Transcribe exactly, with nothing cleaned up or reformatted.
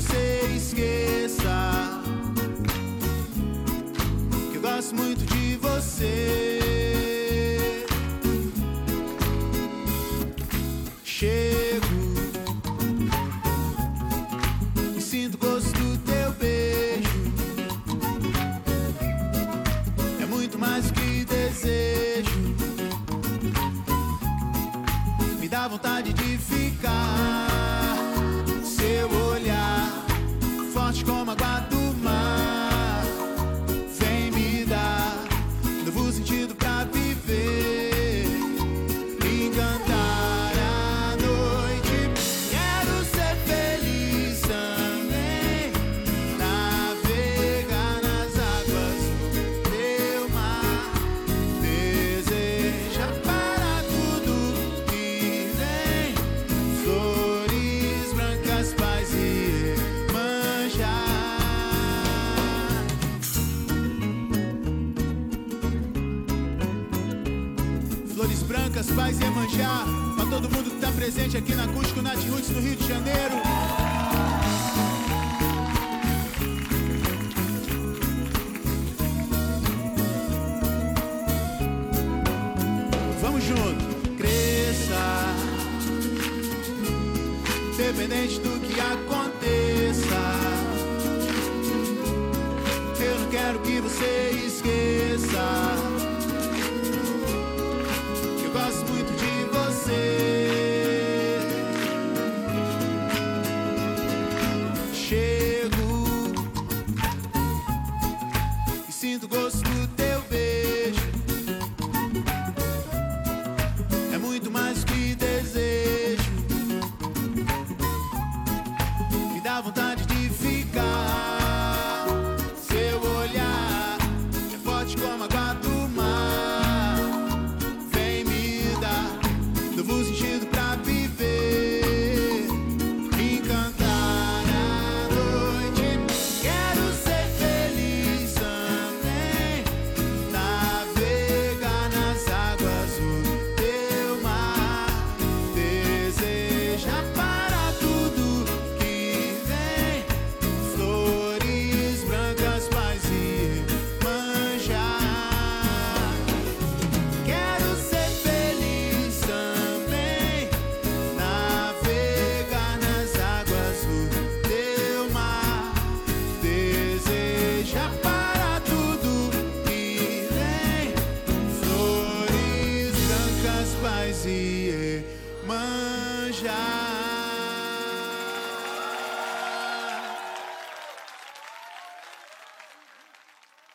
você esqueça que eu gosto muito de você. Chego e sinto o gosto do teu beijo. É muito mais do que desejo. Me dá vontade de ficar. Seu olhar, forte como a água do mar, vem me dar novo sentido pra viver, encantar a noite. Quero ser feliz também, navegar nas águas do teu mar, desejar para tudo que vem, flores brancas, paz e Iemanjá. Flores brancas, paz e Iemanjá, pra todo mundo que tá presente aqui na Acústico Nat Roots no Rio de Janeiro. Vamos junto. Cresça, independente do que aconteça. Eu não quero que você esqueça que eu gosto muito de você. Chego e sinto o gosto do teu beijo. É muito mais do que desejo. Me dá vontade